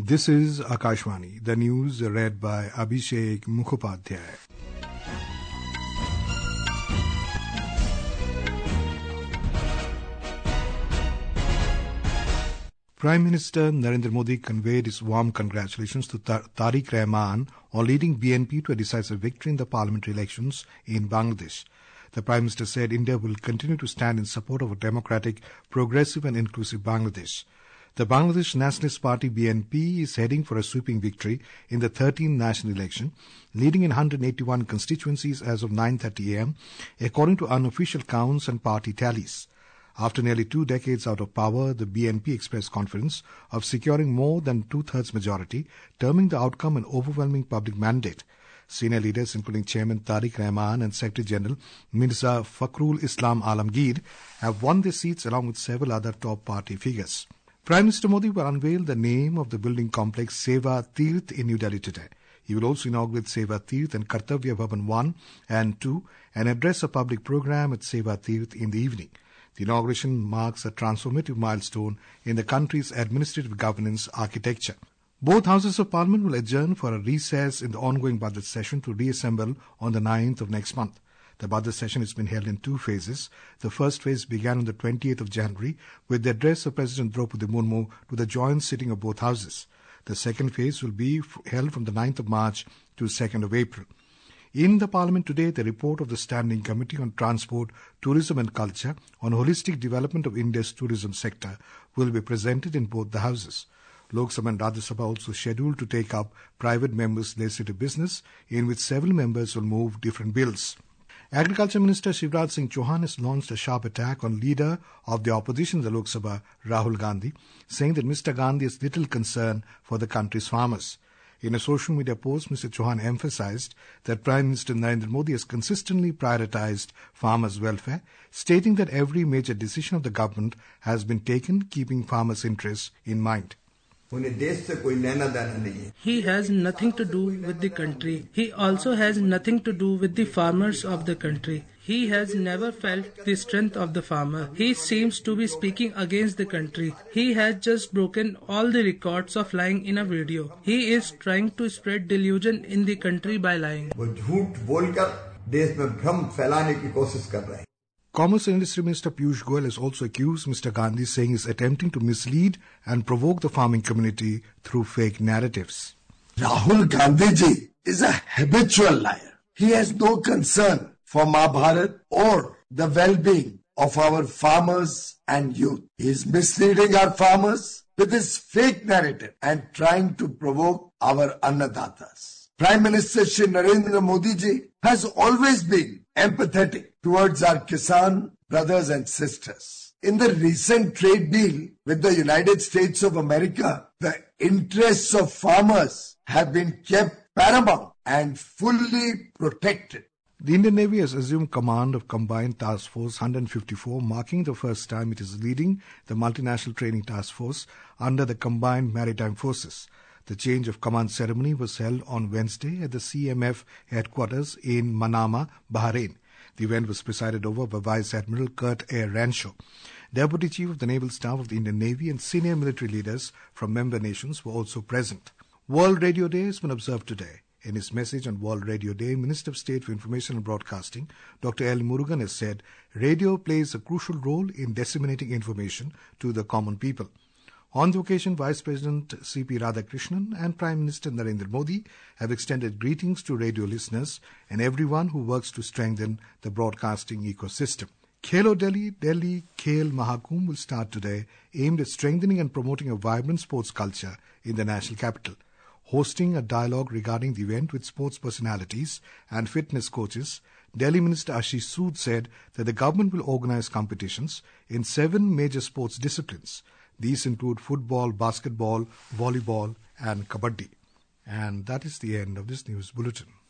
This is Akashvani, the news read by Abhishek Mukhopadhyay. Prime Minister Narendra Modi conveyed his warm congratulations to Tariq Rahman on leading BNP to a decisive victory in the parliamentary elections in Bangladesh. The Prime Minister said India will continue to stand in support of a democratic, progressive and inclusive Bangladesh. The Bangladesh Nationalist Party BNP is heading for a sweeping victory in the 13th national election, leading in 181 constituencies as of 9:30 a.m., according to unofficial counts and party tallies. After nearly 2 decades out of power, the BNP expressed confidence of securing more than two-thirds majority, terming the outcome an overwhelming public mandate. Senior leaders, including Chairman Tariq Rahman and Secretary General Mirza Fakhrul Islam Alamgir, have won their seats along with several other top party figures. Prime Minister Modi will unveil the name of the building complex Seva Tirth in New Delhi today. He will also inaugurate Seva Tirth and Kartavya Bhavan 1 and 2 and address a public program at Seva Tirth in the evening. The inauguration marks a transformative milestone in the country's administrative governance architecture. Both houses of parliament will adjourn for a recess in the ongoing budget session to reassemble on the 9th of next month. The budget session has been held in 2 phases. The first phase began on the 28th of January with the address of President Draupadi Murmu to the joint sitting of both houses. The second phase will be held from the 9th of March to 2nd of April. In the Parliament today, the report of the Standing Committee on Transport, Tourism and Culture on holistic development of India's tourism sector will be presented in both the houses. Lok Sabha and Rajya Sabha also scheduled to take up private members' legislative business, in which several members will move different bills. Agriculture Minister Shivraj Singh Chauhan has launched a sharp attack on leader of the opposition in the Lok Sabha, Rahul Gandhi, saying that Mr. Gandhi has little concern for the country's farmers. In a social media post, Mr. Chauhan emphasized that Prime Minister Narendra Modi has consistently prioritized farmers' welfare, stating that every major decision of the government has been taken keeping farmers' interests in mind. He has nothing to do with the country. He also has nothing to do with the farmers of the country. He has never felt the strength of the farmer. He seems to be speaking against the country. He has just broken all the records of lying in a video. He is trying to spread delusion in the country by lying. Commerce and Industry Minister Piyush Goyal has also accused Mr. Gandhi, saying he is attempting to mislead and provoke the farming community through fake narratives. Rahul Gandhi ji is a habitual liar. He has no concern for Mahabharat or the well-being of our farmers and youth. He is misleading our farmers with his fake narrative and trying to provoke our Annadatas. Prime Minister Shri Narendra Modi ji has always been empathetic towards our Kisan brothers and sisters. In the recent trade deal with the United States of America, the interests of farmers have been kept paramount and fully protected. The Indian Navy has assumed command of Combined Task Force 154, marking the first time it is leading the multinational training task force under the Combined Maritime Forces. The change of command ceremony was held on Wednesday at the CMF headquarters in Manama, Bahrain. The event was presided over by Vice Admiral Kurt A. Rancho. Deputy Chief of the Naval Staff of the Indian Navy and senior military leaders from member nations were also present. World Radio Day has been observed today. In his message on World Radio Day, Minister of State for Information and Broadcasting, Dr. L. Murugan, has said, radio plays a crucial role in disseminating information to the common people. On the occasion, Vice President C.P. Radhakrishnan and Prime Minister Narendra Modi have extended greetings to radio listeners and everyone who works to strengthen the broadcasting ecosystem. Khelo Delhi Khel Mahakumbh will start today, aimed at strengthening and promoting a vibrant sports culture in the national capital. Hosting a dialogue regarding the event with sports personalities and fitness coaches, Delhi Minister Ashish Sood said that the government will organize competitions in 7 major sports disciplines. These include football, basketball, volleyball and kabaddi. And that is the end of this news bulletin.